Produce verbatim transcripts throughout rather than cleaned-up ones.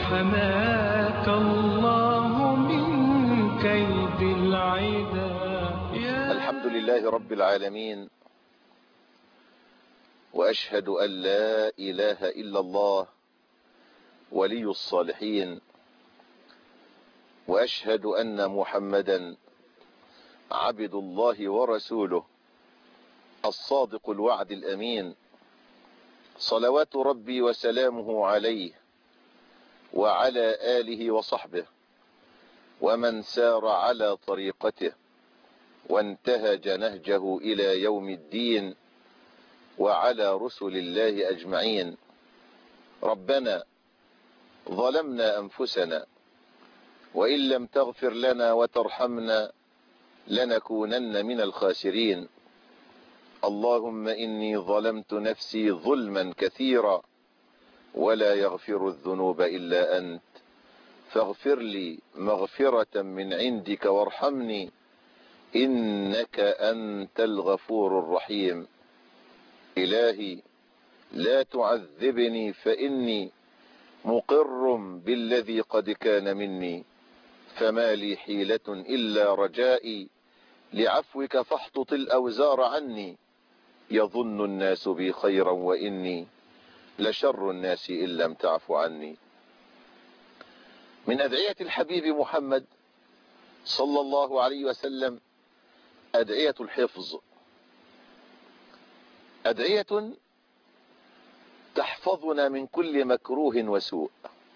حماك الله من كيد العدا. الحمد لله رب العالمين، وأشهد أن لا إله إلا الله ولي الصالحين، وأشهد أن محمدا عبد الله ورسوله الصادق الوعد الأمين، صلوات ربي وسلامه عليه وعلى آله وصحبه ومن سار على طريقته وانتهج نهجه إلى يوم الدين، وعلى رسل الله أجمعين. ربنا ظلمنا أنفسنا وإن لم تغفر لنا وترحمنا لنكونن من الخاسرين. اللهم إني ظلمت نفسي ظلما كثيرا ولا يغفر الذنوب إلا أنت، فاغفر لي مغفرة من عندك وارحمني إنك أنت الغفور الرحيم. إلهي لا تعذبني فإني مقر بالذي قد كان مني، فما لي حيلة إلا رجائي لعفوك فاحطط الأوزار عني. يظن الناس بي خيرا وإني لشر الناس إن لم تعف عني. من أدعية الحبيب محمد صلى الله عليه وسلم أدعية الحفظ، أدعية تحفظنا من كل مكروه وسوء،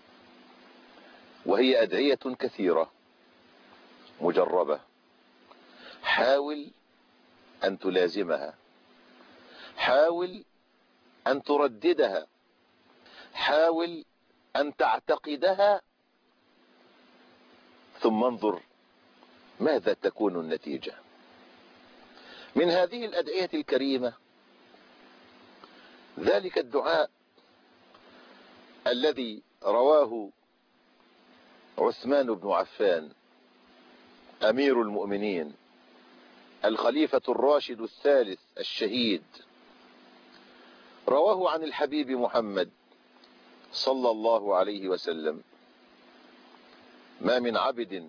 وهي أدعية كثيرة مجربة. حاول أن تلازمها، حاول أن ترددها، حاول أن تعتقدها، ثم انظر ماذا تكون النتيجة. من هذه الأدعية الكريمة ذلك الدعاء الذي رواه عثمان بن عفان أمير المؤمنين الخليفة الراشد الثالث الشهيد، رواه عن الحبيب محمد صلى الله عليه وسلم: ما من عبد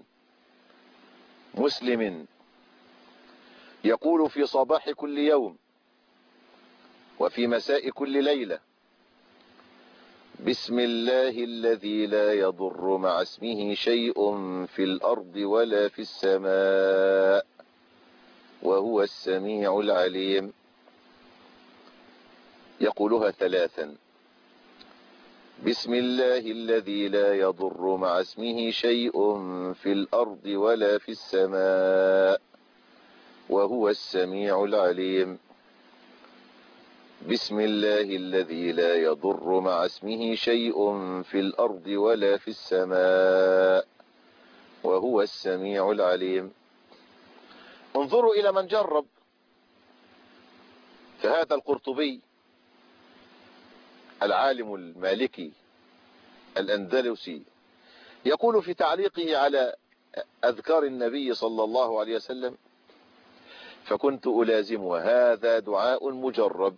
مسلم يقول في صباح كل يوم وفي مساء كل ليلة: بسم الله الذي لا يضر مع اسمه شيء في الأرض ولا في السماء وهو السميع العليم، يقولها ثلاثا: بسم الله الذي لا يضر مع اسمه شيء في الأرض ولا في السماء وهو السميع العليم، بسم الله الذي لا يضر مع اسمه شيء في الأرض ولا في السماء وهو السميع العليم. انظروا إلى من جرب، فهذا القرطبي العالم المالكي الأندلسي يقول في تعليقه على أذكار النبي صلى الله عليه وسلم: فكنت ألازمها. هذا دعاء مجرب،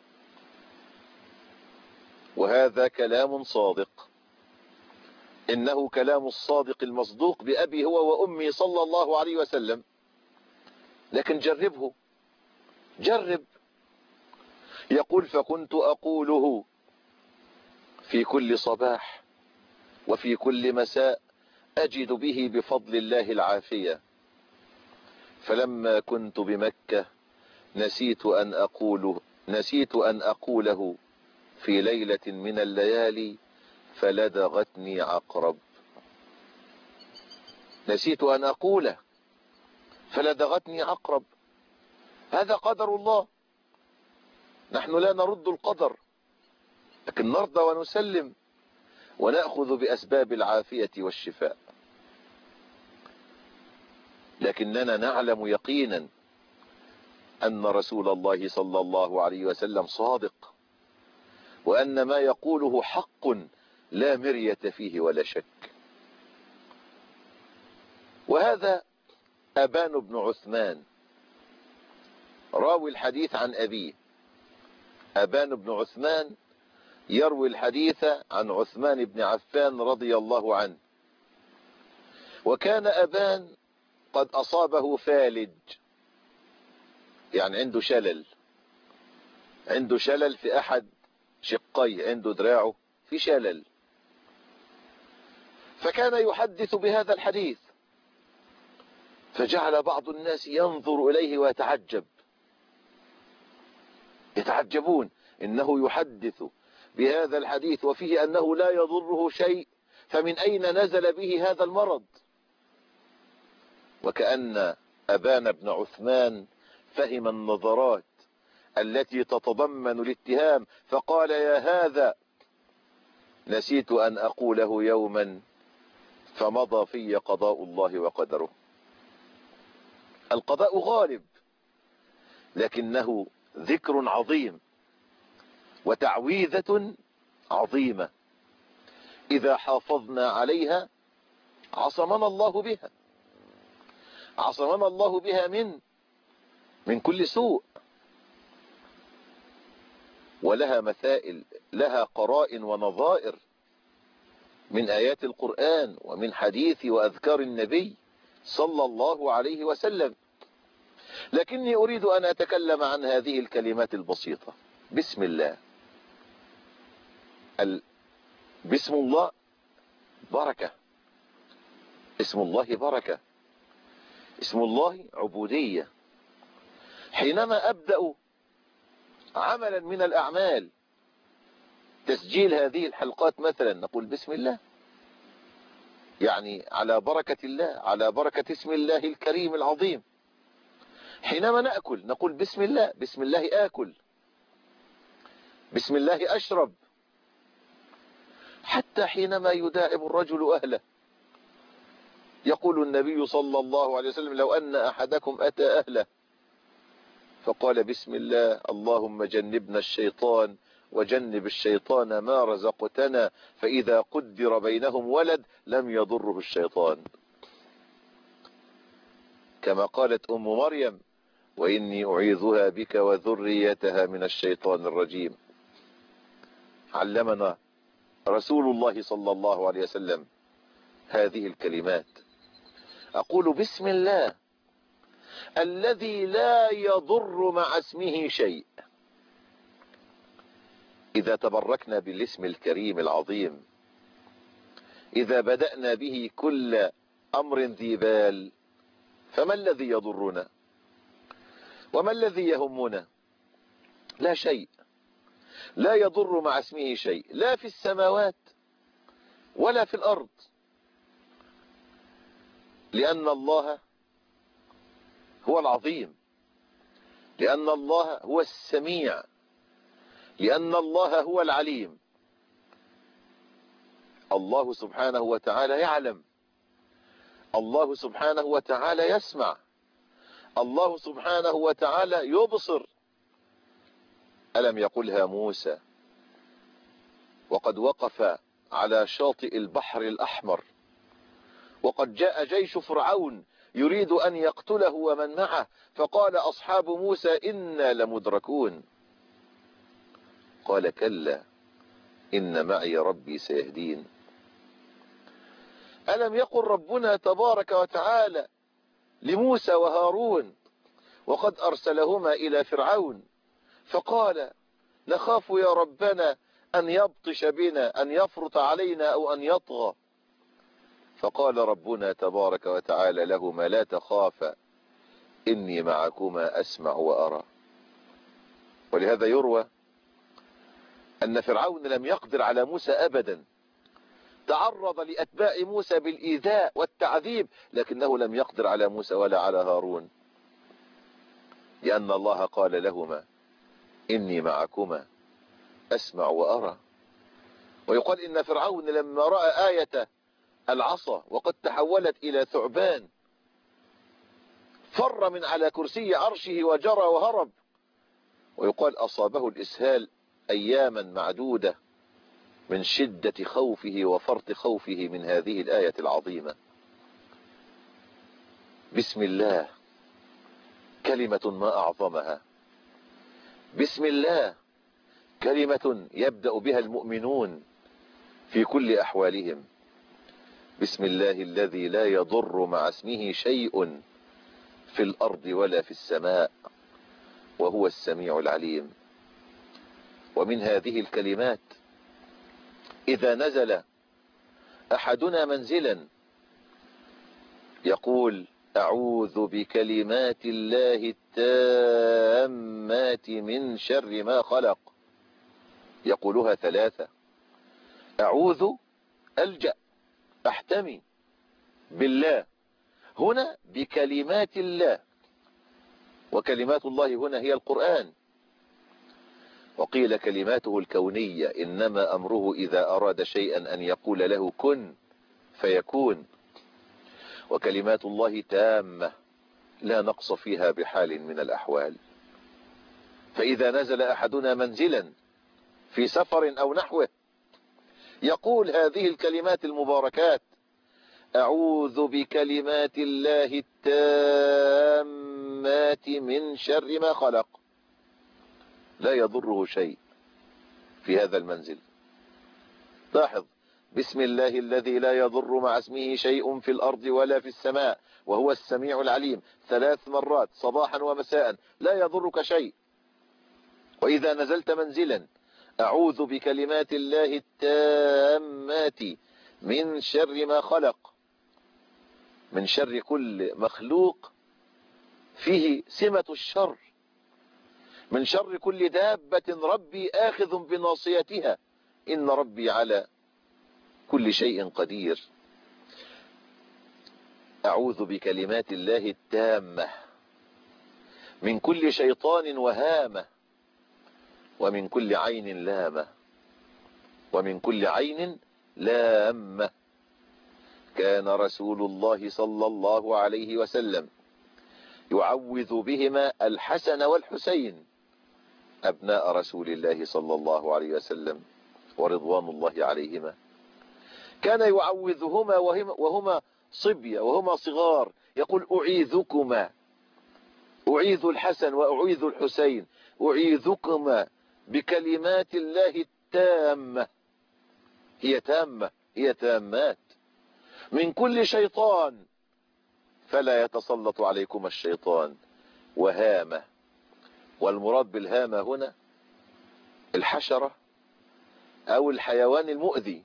وهذا كلام صادق، إنه كلام الصادق المصدوق بأبي هو وأمي صلى الله عليه وسلم. لكن جربه، جرب. يقول: فكنت أقوله في كل صباح وفي كل مساء أجد به بفضل الله العافية، فلما كنت بمكة نسيت أن أقوله نسيت أن أقوله في ليلة من الليالي فلدغتني عقرب. نسيت أن أقوله فلدغتني عقرب. هذا قدر الله، نحن لا نرد القدر، لكن نرضى ونسلم ونأخذ بأسباب العافية والشفاء. لكننا نعلم يقينا أن رسول الله صلى الله عليه وسلم صادق، وأن ما يقوله حق لا مرية فيه ولا شك. وهذا أبان بن عثمان راوي الحديث عن أبيه. أبان بن عثمان يروي الحديث عن عثمان بن عفان رضي الله عنه. وكان أبان قد أصابه فالج، يعني عنده شلل، عنده شلل في أحد شقيه، عنده دراعه في شلل. فكان يحدث بهذا الحديث، فجعل بعض الناس ينظر إليه ويتعجب، يتعجبون إنه يحدث بهذا الحديث وفيه أنه لا يضره شيء، فمن أين نزل به هذا المرض؟ وكأن أبان بن عثمان فهم النظرات التي تتضمن الاتهام، فقال: يا هذا نسيت أن أقوله يوما فمضى في قضاء الله وقدره. القضاء غالب، لكنه ذكر عظيم وتعويذة عظيمة، إذا حافظنا عليها عصمنا الله بها، عصمنا الله بها من من كل سوء. ولها مثائل، لها قرائن ونظائر من آيات القرآن ومن حديث وأذكار النبي صلى الله عليه وسلم. لكني أريد أن أتكلم عن هذه الكلمات البسيطة. بسم الله. ال... بسم الله بركة، اسم الله بركة، اسم الله عبودية. حينما أبدأ عملا من الأعمال، تسجيل هذه الحلقات مثلا، نقول بسم الله، يعني على بركة الله، على بركة اسم الله الكريم العظيم. حينما نأكل نقول بسم الله، بسم الله آكل، بسم الله أشرب. حتى حينما يداعب الرجل أهله، يقول النبي صلى الله عليه وسلم: لو أن أحدكم أتى أهله فقال بسم الله اللهم جنبنا الشيطان وجنب الشيطان ما رزقتنا، فإذا قدر بينهم ولد لم يضره الشيطان. كما قالت أم مريم: وإني أعيذها بك وذريتها من الشيطان الرجيم. علمنا رسول الله صلى الله عليه وسلم هذه الكلمات. أقول بسم الله الذي لا يضر مع اسمه شيء. إذا تبركنا بالاسم الكريم العظيم، إذا بدأنا به كل أمر ذي بال، فما الذي يضرنا وما الذي يهمنا؟ لا شيء، لا يضر مع اسمه شيء، لا في السماوات ولا في الأرض، لأن الله هو العظيم، لأن الله هو السميع، لأن الله هو العليم. الله سبحانه وتعالى يعلم، الله سبحانه وتعالى يسمع، الله سبحانه وتعالى يبصر. ألم يقلها موسى وقد وقف على شاطئ البحر الأحمر، وقد جاء جيش فرعون يريد أن يقتله ومن معه، فقال أصحاب موسى إنا لمدركون، قال كلا إن معي ربي سيهدين. ألم يقل ربنا تبارك وتعالى لموسى وهارون وقد أرسلهما إلى فرعون، فقال نخاف يا ربنا أن يبطش بنا، أن يفرط علينا أو أن يطغى، فقال ربنا تبارك وتعالى لهما لا تخافا إني معكما أسمع وأرى. ولهذا يروى أن فرعون لم يقدر على موسى أبدا، تعرض لأتباع موسى بالإيذاء والتعذيب، لكنه لم يقدر على موسى ولا على هارون، لأن الله قال لهما إني معكما أسمع وأرى. ويقال إن فرعون لما رأى آية العصا وقد تحولت إلى ثعبان فر من على كرسي عرشه وجرى وهرب، ويقال أصابه الإسهال أياما معدودة من شدة خوفه وفرط خوفه من هذه الآية العظيمة. بسم الله كلمة ما أعظمها، بسم الله كلمة يبدأ بها المؤمنون في كل أحوالهم. بسم الله الذي لا يضر مع اسمه شيء في الأرض ولا في السماء وهو السميع العليم. ومن هذه الكلمات إذا نزل أحدنا منزلا يقول أعوذ بكلمات الله التامات من شر ما خلق، يقولها ثلاثة. أعوذ، ألجأ، أحتمي بالله، هنا بكلمات الله، وكلمات الله هنا هي القرآن. وقيل كلماته الكونية، إنما أمره إذا أراد شيئا أن يقول له كن فيكون. وكلمات الله تامة لا نقص فيها بحال من الأحوال. فإذا نزل أحدنا منزلا في سفر أو نحوه يقول هذه الكلمات المباركات: أعوذ بكلمات الله التامات من شر ما خلق. لا يضره شيء في هذا المنزل. لاحظ: بسم الله الذي لا يضر مع اسمه شيء في الأرض ولا في السماء وهو السميع العليم، ثلاث مرات صباحا ومساء، لا يضرك شيء. وإذا نزلت منزلا: أعوذ بكلمات الله التامات من شر ما خلق، من شر كل مخلوق فيه سمة الشر، من شر كل دابة ربي آخذ بناصيتها، إن ربي على كل شيء قدير. أعوذ بكلمات الله التامة من كل شيطان وهامة، ومن كل عين لامة، ومن كل عين لامة. كان رسول الله صلى الله عليه وسلم يعوذ بهما الحسن والحسين أبناء رسول الله صلى الله عليه وسلم ورضوان الله عليهما. كان يعوذهما وهما صبية وهما صغار، يقول: أعيذكما، أعيذ الحسن وأعيذ الحسين، أعيذكما بكلمات الله التامة. هي تامة، هي تامات، من كل شيطان فلا يتسلط عليكم الشيطان، وهامة. والمراد بالهامة هنا الحشرة أو الحيوان المؤذي.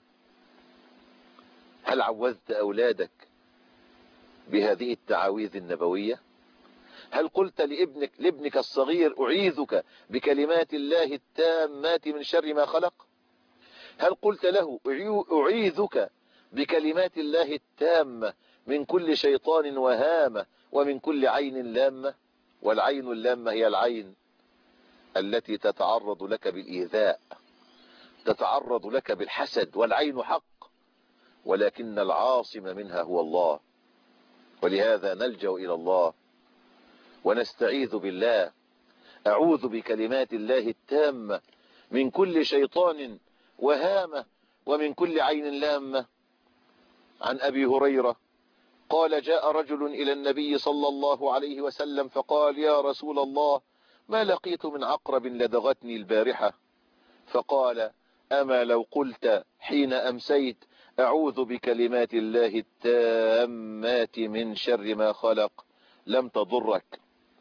هل عوذت أولادك بهذه التعاويذ النبوية؟ هل قلت لابنك لابنك الصغير: أعيذك بكلمات الله التامات من شر ما خلق؟ هل قلت له: أعيذك بكلمات الله التامة من كل شيطان وهامة ومن كل عين لامة؟ والعين اللامة هي العين التي تتعرض لك بالإيذاء، تتعرض لك بالحسد، والعين حق، ولكن العاصم منها هو الله. ولهذا نلجأ إلى الله ونستعيذ بالله. أعوذ بكلمات الله التامة من كل شيطان وهامة ومن كل عين لامة. عن أبي هريرة قال: جاء رجل إلى النبي صلى الله عليه وسلم فقال: يا رسول الله، ما لقيت من عقرب لدغتني البارحة. فقال: أما لو قلت حين أمسيت: أعوذ بكلمات الله التامات من شر ما خلق، لم تضرك.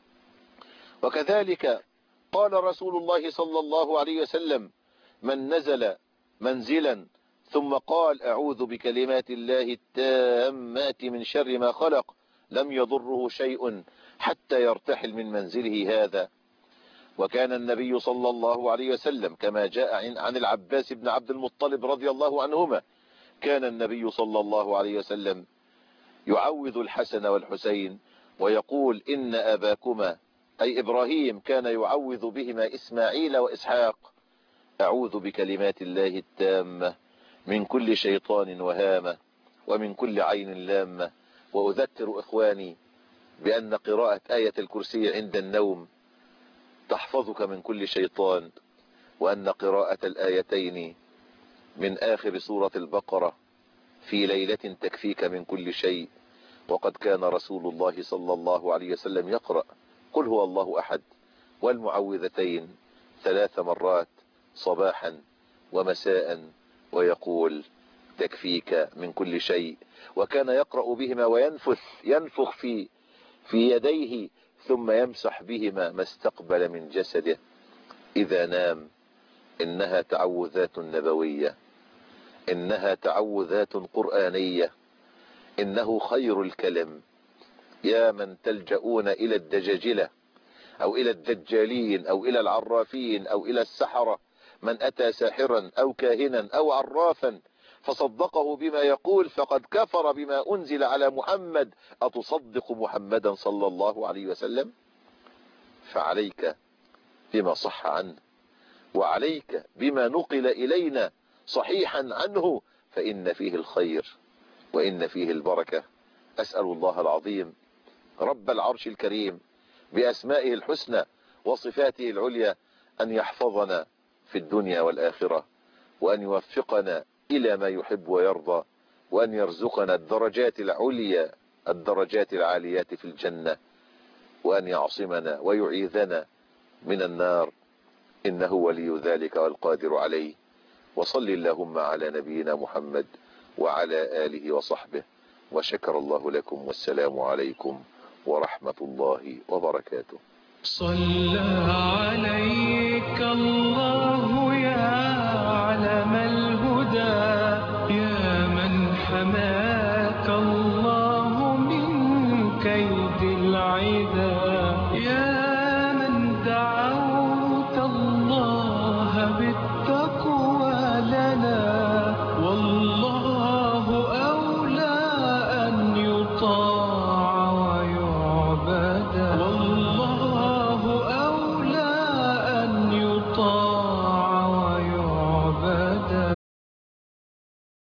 وكذلك قال رسول الله صلى الله عليه وسلم: من نزل منزلا ثم قال: أعوذ بكلمات الله التامات من شر ما خلق، لم يضره شيء حتى يرتحل من منزله هذا. وكان النبي صلى الله عليه وسلم كما جاء عن العباس بن عبد المطلب رضي الله عنهما، كان النبي صلى الله عليه وسلم يعوذ الحسن والحسين ويقول: إن أباكما أي إبراهيم كان يعوذ بهما إسماعيل وإسحاق. أعوذ بكلمات الله التامة من كل شيطان وهامة ومن كل عين لامة. وأذكر إخواني بأن قراءة آية الكرسي عند النوم تحفظك من كل شيطان، وأن قراءة الآيتين من آخر سورة البقرة في ليلة تكفيك من كل شيء. وقد كان رسول الله صلى الله عليه وسلم يقرأ: قل هو الله أحد والمعوذتين ثلاث مرات صباحا ومساء ويقول تكفيك من كل شيء. وكان يقرأ بهما وينفث ينفخ في في يديه ثم يمسح بهما ما استقبل من جسده إذا نام. إنها تعوذات نبوية، إنها تعوذات قرآنية، إنه خير الكلم. يا من تلجؤون إلى الدجاجلة أو إلى الدجالين أو إلى العرافين أو إلى السحرة، من أتى ساحرا أو كاهنا أو عرافا فصدقه بما يقول فقد كفر بما أنزل على محمد. أتصدق محمدا صلى الله عليه وسلم؟ فعليك بما صح عنه، وعليك بما نقل إلينا صحيحا عنه، فإن فيه الخير وإن فيه البركة. أسأل الله العظيم رب العرش الكريم بأسمائه الحسنى وصفاته العليا أن يحفظنا في الدنيا والآخرة، وأن يوفقنا إلى ما يحب ويرضى، وأن يرزقنا الدرجات العليا الدرجات العاليات في الجنة، وأن يعصمنا ويعيذنا من النار، إنه ولي ذلك والقادر عليه. وصل اللهم على نبينا محمد وعلى آله وصحبه، وشكر الله لكم، والسلام عليكم ورحمة الله وبركاته. صلى عليك الله